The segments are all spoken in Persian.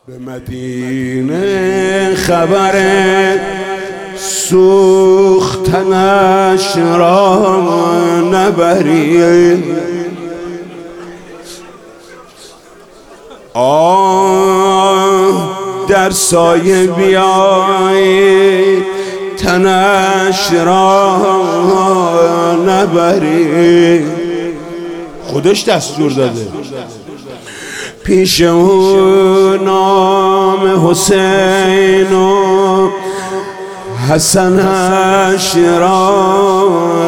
به مدینه خبر سوختنش را نبری، در سایه بیایی تنش را نبری. خودش دستور داده. پیش او نام حسین و حسنش را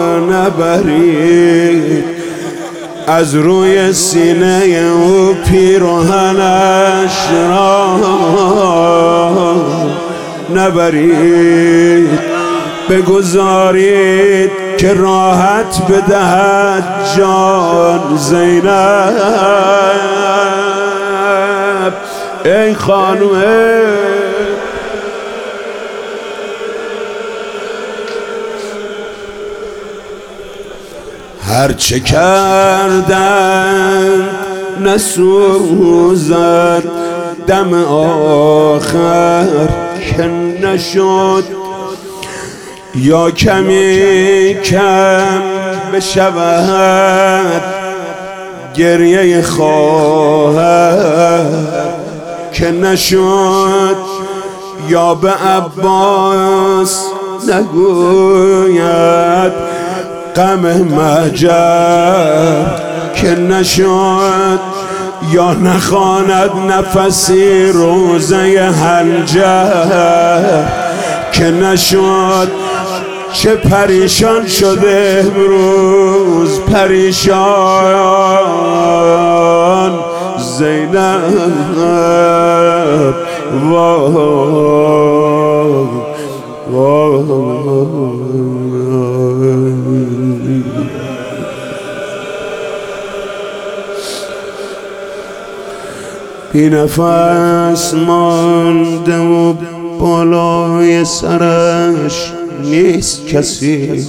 نبرید، از روی سینه او پیراهنش را نبرید. بگذارید که راحت بدهد جان زینب. ای خانومه هرچه کردن نسوزد، دم آخر که نشد یا کمی کم بشود گریه خواهر که نشد، یا به عباس نگوید غم مهجر که نشد، یا نخواند نفسی روزه هنجر که نشد. چه پریشان شده امروز پریشان زینب. وای وای بی نفس مانده و بالای سرش نیست کسی.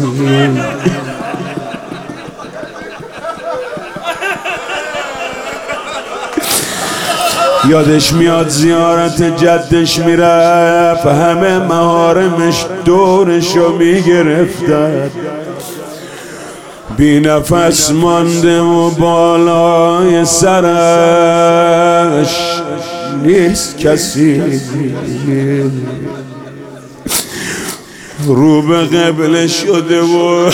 یادش میاد زیارت جدش میرفت، همه محارمش دورشو میگرفتن. بی نفس مانده و بالای سرش نیست کسی، رو به قبله شده و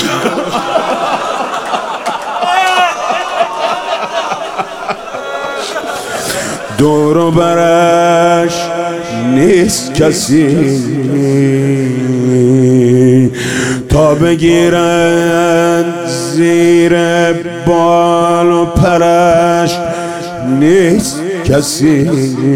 دور و برش نیست کسی، تا بگیرند زیر بال و پرش نیست کسی،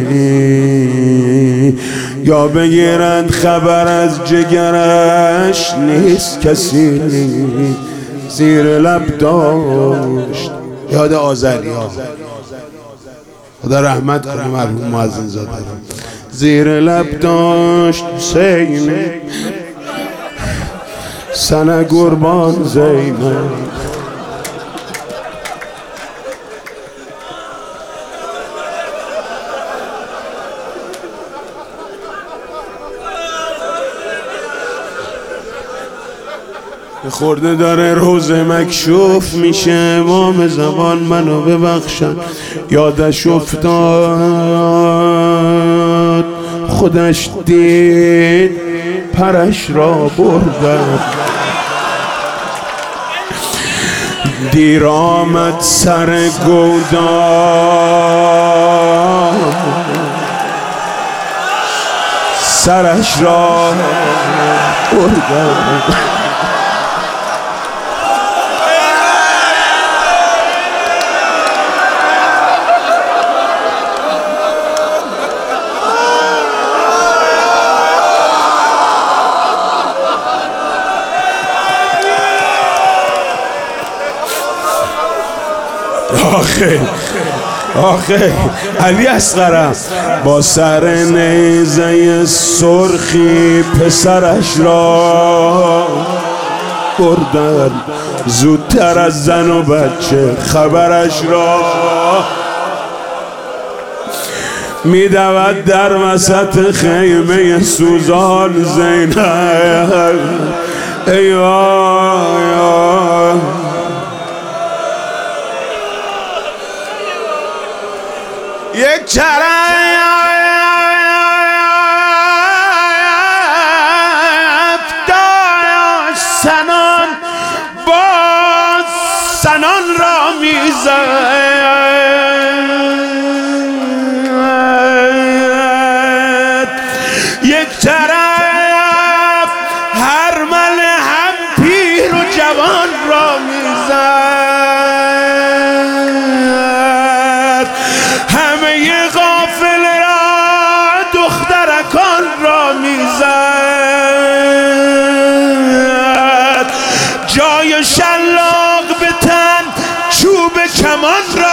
یا بگیرند خبر از جگرش نیست کسی. زیر لب داشت، یاد آذریا، خدا رحمت کنه مرحوم مؤذن زاده، زیر لب داشت حسین سنه قربان زینب. خورده داره روزه مکشوف میشه، امام زمان منو ببخشن، یادش افتاد خودش دید پرش را بردن. دیر آمد سر گودان سرش را بردن. آخه علی اصغرم با سر نیزه سرخی پسرش را بردن، زودتر از زن و بچه خبرش را میدود در وسط خیمه سوزان زینب. ای وای یک چرای داشت سنان باز سنان را میزد. یک طرف هر مل هم پیر و جوان را میزد. همه غافل را دخترکان را میزد. جای شلاق به تن چوب کمان را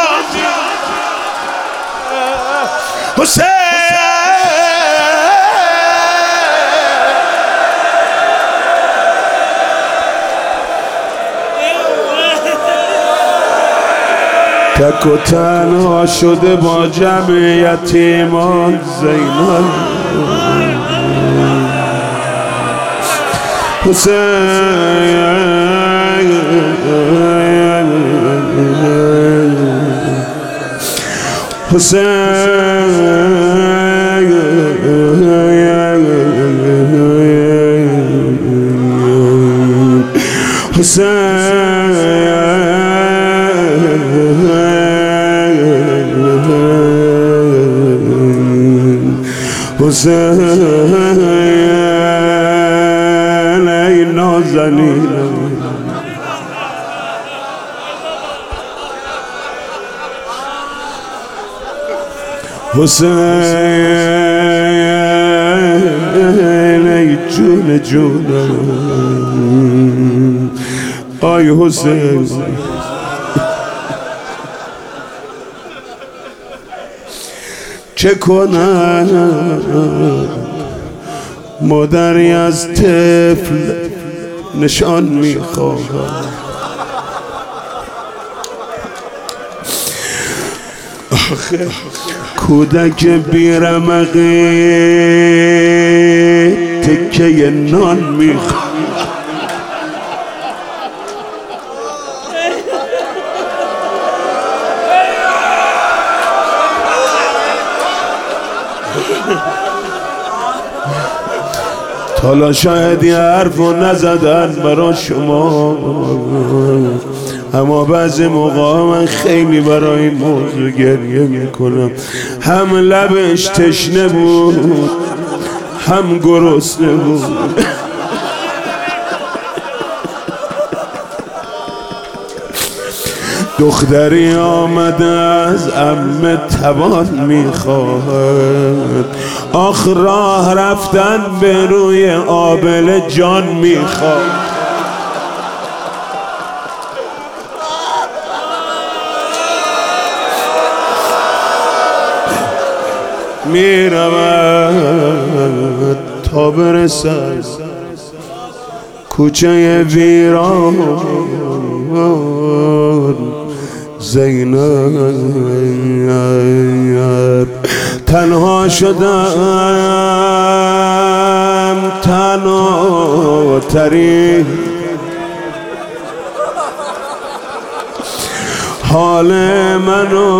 حسین تک و تنها شده با جمع یتیمان زینب. حسین ای نازنین حسین ای جون جونم آی حسین. چه کنم مادری از طفل نشان میخواهم. آخه کودک بیرمقی تکه نان میخواهم. حالا شاید یه حرفو نزدن برا شما، اما بعضی موقع من خیلی برای این موضوع گریه میکنم. هم لبش تشنه بود هم گرسنه بود. دختری آمده از عمه توان میخواهد. آخ راه رفتن به روی آبل جان میخواهد. میرود تا برسد کوچه ویران زینب. تنها شدم تنها ترین حال منو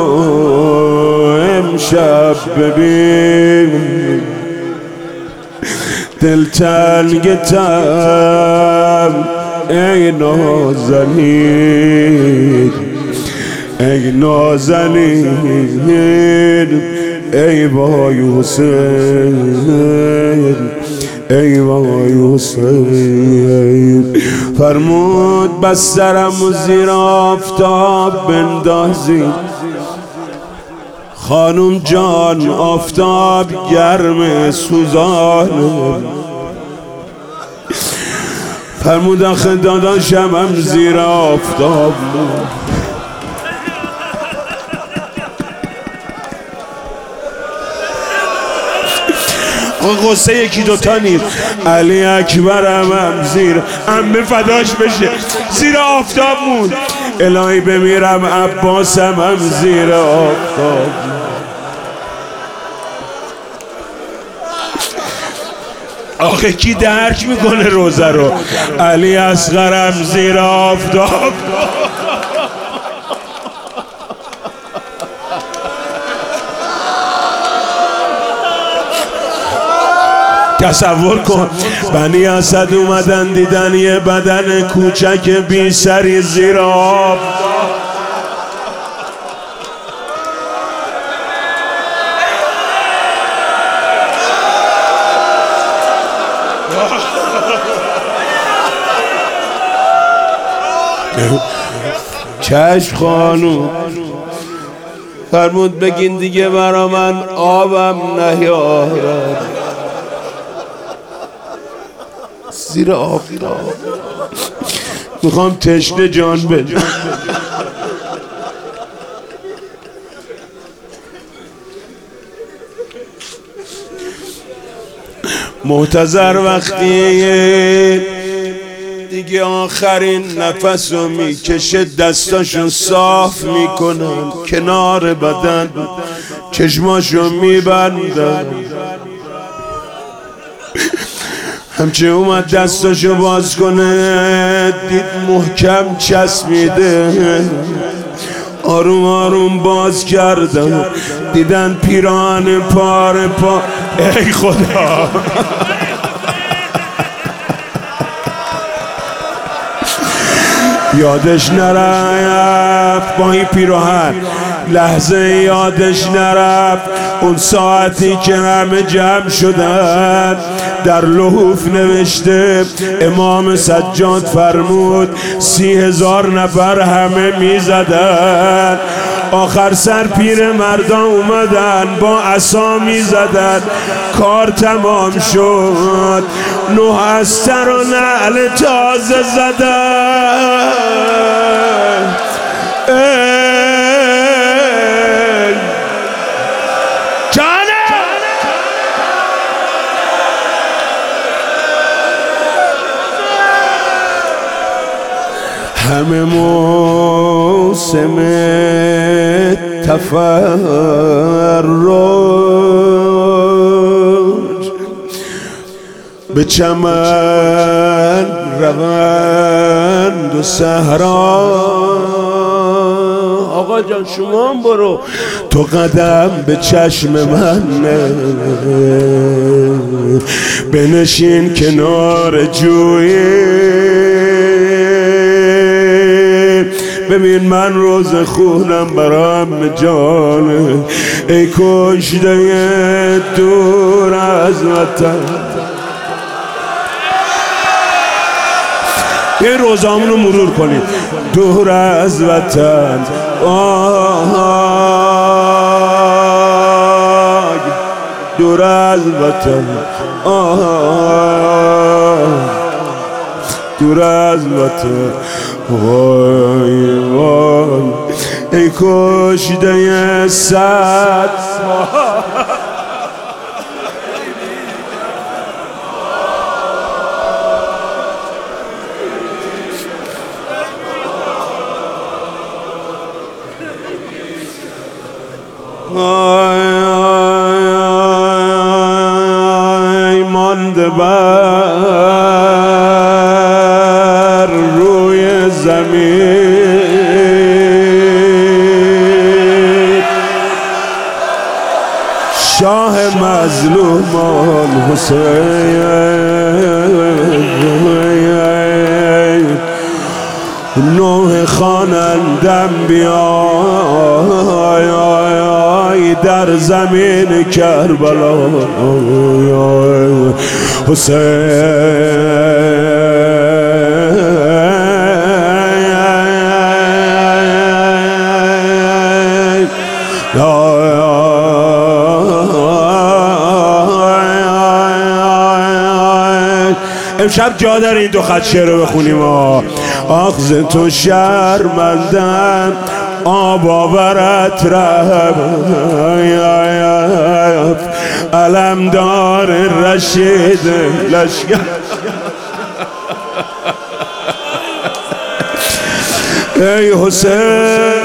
امشب ببین. دلتنگتم ای نازنین، ای نازنین، ای وای حسین، ای وای حسین. فرمود بسترم زیر آفتاب بندازید. خانم جان آفتاب گرم سوزانه. فرمود آخه داداشم هم زیر آفتاب. قصه یکی دوتا نیست. علی اکبرم هم زیر عمه فداش بشه زیر آفتاب موند. الهی بمیرم عباسم هم زیر آفتاب. آخه کی درک میکنه روزه رو؟ علی اصغرم زیر آفتاب. تصور کن بنی اسد اومدن دیدن یه بدن کوچک بی سری زیر آب. چشم خانوم فرمود بگین دیگه برا من آبم نیارد. زیر آفتاب میخوام تشنه جان بدم. محتضر وقتی دیگه آخرین نفسو میکشه دستاشو صاف میکنن کنار بدن چشماشو میبندن. همچه اومد دستاشو باز کنه دید محکم چسبیده. آروم آروم باز کردن دیدن پیران پاره پا. ای خدا یادش نرفت با این پیراهن لحظه یادش نرفت اون ساعتی که همه جمع شدن در لحوف نوشته امام سجاد فرمود 30,000 نفر همه میزدن. آخر سر پیر مردا اومدن با عصا میزدن. کار تمام شد 9 استر و نعل تازه زدن. همه موسم تفرج به چمن روند و صحرا. آقا جان شما هم برو تو قدم به چشم من بنشین کنار جویی. ببین من روز خونم برام جانه ای کشته دور از وطن. یه روزامون رو مرور کنید. دور از وطن دور از وطن دور از وطن. وای وای ای کشته 100 مانده بر روی زمین شاه مظلومان حسین. نوح خوانندم بیای در زمین کربلا حسین. امشب جا داره این 2 خط شعر رو بخونیم. آخ ز تو شرمندم آب آورت رفت علمدار رشید لشکر. ای حسین